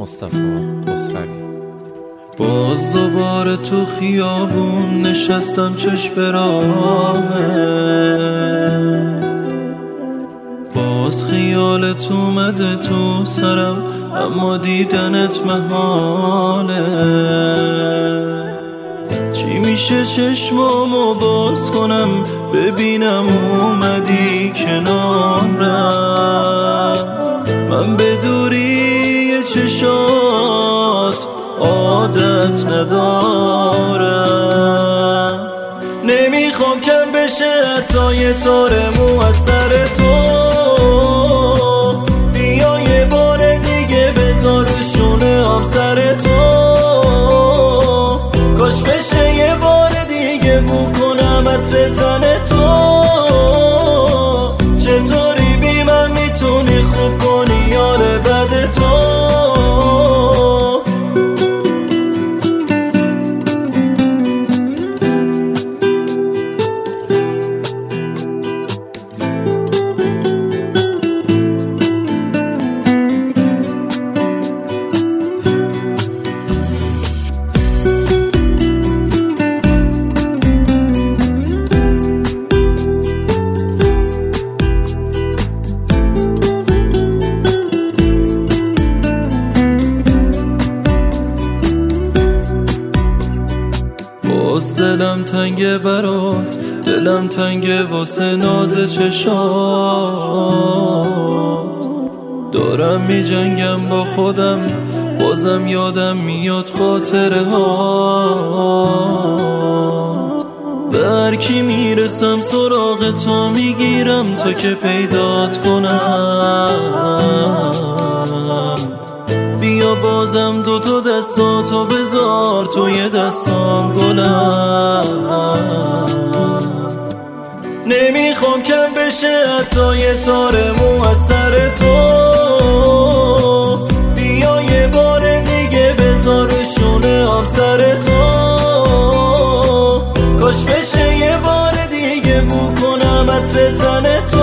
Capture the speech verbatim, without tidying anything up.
مصطفی خسروی. باز دوباره تو خیابون نشستم چشم به راهه، باز خیالت اومده تو سرم اما دیدنت محاله. چی میشه چشمامو باز کنم ببینم اومدی کنارم، من به دوری چشات عادت ندارم. نمیخوام کم بشه حتی یه تار مو از سر تو، بیا یه بار دیگه بذار شونه هم سر تو، کاش بشه یه بار دیگه بو کنم عطر تن تو. چطوری بی من میتونی خوب کنی یار بد تو؟ باز دلم تنگه برات، دلم تنگه واسه ناز چشات، دارم می جنگم با خودم بازم یادم میاد خاطره هات. به هر کی میرسم سراغ تو میگیرم تا که پیدات کنم، بیا بازم دو تا دستاتو بذار توی دستام گلم. نمیخوام کم بشه حتی یه تار مو از سر تو، بیا یه بار دیگه بذار شونه هم سر تو، کاش بشه یه بار دیگه بو کنم عطر تن تو.